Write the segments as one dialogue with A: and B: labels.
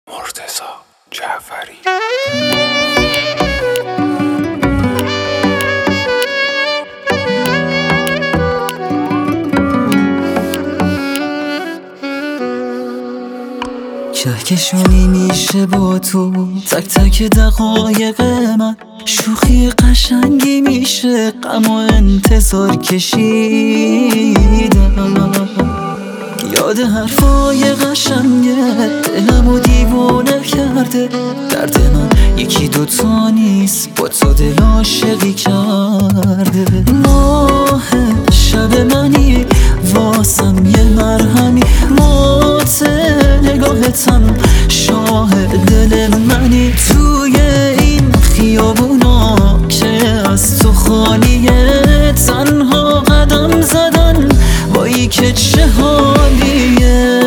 A: مرتضی جعفری.
B: کهکشانی میشه با تو، تک تک دقایق من شوخی قشنگی میشه، غم و انتظار کشیدم. یاد حرفای قشنگه دلمو دیوونه کرده، درد من یکی دوتا نیست، با تو دل عاشقی کرده. ماه شب منی واسم یه مرهمی، موت نگاهتم شاهد دل منی. توی این خیابونا که از تو خالیه، تنها قدم زدن وای که چه حالیه،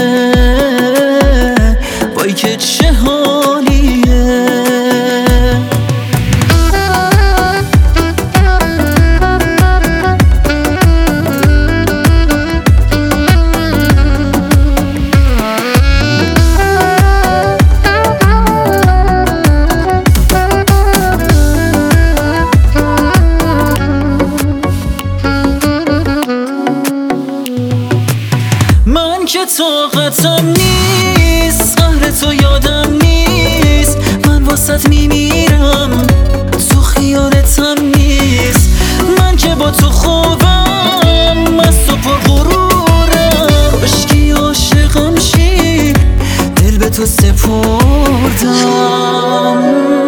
B: وای که چه حالیه. من که طاقتم نیست، قهر تو یادم نیست، من واسط میمیرم تو خیالتم نیست. من که با تو خوبم، از تو پر غرورم، عشقی عاشقم شی دل به تو سپردم.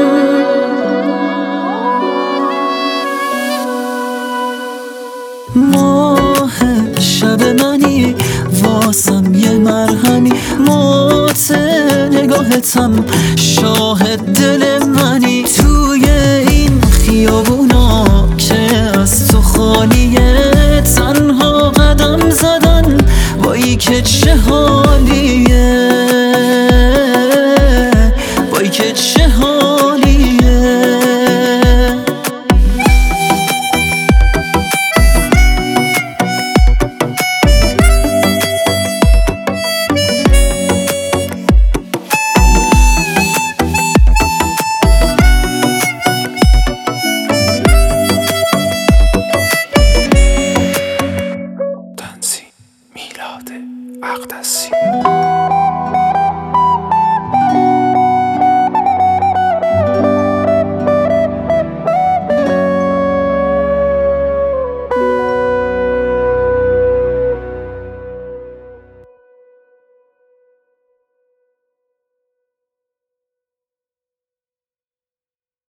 B: ماه شب منی واسم یه مرهمی، موت نگاهتم شاهد دل منی. توی این خیابونا که از تو خالیه، تنها قدم زدن وای که چه حالیه.